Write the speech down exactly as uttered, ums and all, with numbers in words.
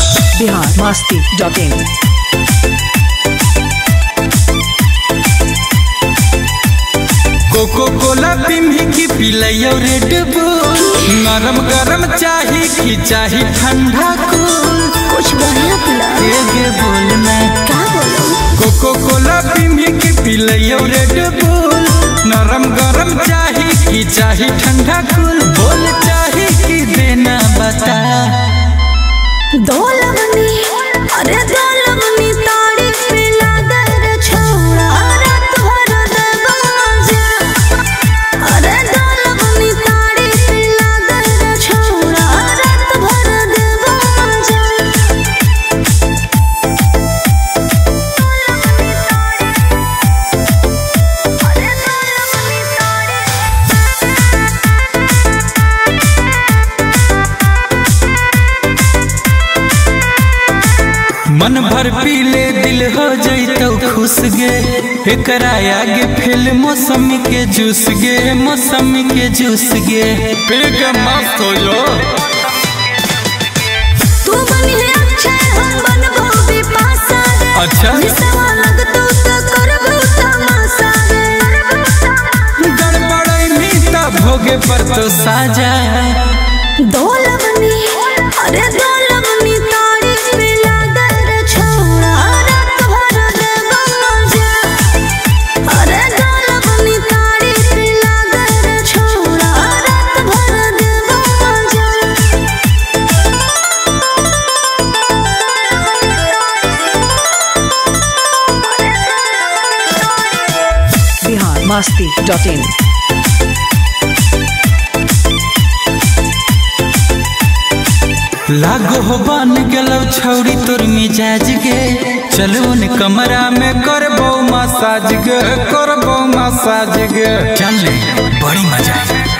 बिहार मस्ती dot in. Coca cola पिम्ही की पिलैयो रेड बुल, नरम गरम चाही की चाही ठंडा कूल। कुछ बढ़िया पिला गे बोलना क्या बोलो। कोको कोला पिम्ही की पिलैयो रेड बुल, नरम गरम चाही की चाही ठंडा कूल। बोल चाही की देना बता। दो लवनी अरे दो लवनी ताड़ी पिला दर छोड़ा रात भर देबो मजा। अरे दो लवनी ताड़ी पिला दर छोड़ा रात भर देबो मजा। अरे दो लवनी ताड़ी मन भर पीले दिल हो जैतो खुश गे, एकरा आगे फेल मौसमी के जूस गे, मौसमी के जूस गे। पेट मस्त हो जो तू बनी है अच्छा हम बनबो बिपाशा गे। अच्छा निसवा लगतो त करबो तमाशा गे। गड़बड़ैनी त भोगे पर तो साजा। दो लवनी अरे दो लवनी ताड़ी पिला दर छोड़ा रात भर देबो मजा। अरे दो लवनी ताड़ी पिला दर छोड़ा रात भर देबो मजा। बिहार मस्ती डॉट इन। लागो हो बन गेलो छौरी तोर मिजाज गे, चलो न कमरा में करबो मसाज गे, करबो मसाज गे। चल ले बड़ी मजा है।